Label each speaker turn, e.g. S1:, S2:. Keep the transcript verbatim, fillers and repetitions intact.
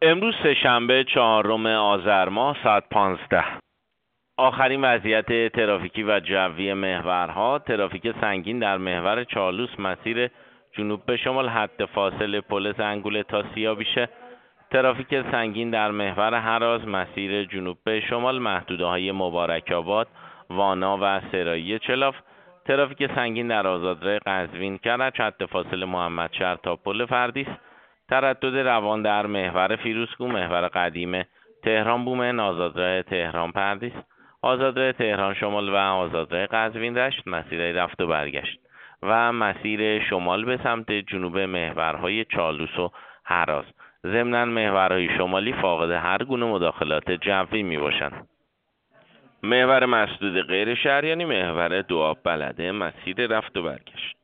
S1: امروز سه‌شنبه چهارم آذر ماه ساعت پانزده. آخرین وضعیت ترافیکی و جوی محورها: ترافیک سنگین در محور چالوس مسیر جنوب به شمال حد فاصله پل زنگوله تا سیابیشه. ترافیک سنگین در محور هراز مسیر جنوب به شمال محدوده‌های مبارک آباد، وانا و سرایی چلاف. ترافیک سنگین در آزادراه قزوین کرج حد فاصله محمدشهر تا پل فردیس. تردد روان در محور فیروزکوه، محور قدیم تهران بومن، آزادراه تهران پردیس، آزادراه تهران شمال و آزادراه قزوین دشت مسیر رفت و برگشت و مسیر شمال به سمت جنوب محورهای چالوس و هراز. ضمناً محورهای شمالی فاقد هر گونه مداخلات جوی می باشند. محور مسدود غیر شهریانی محور دوآب بلده مسیر رفت و برگشت.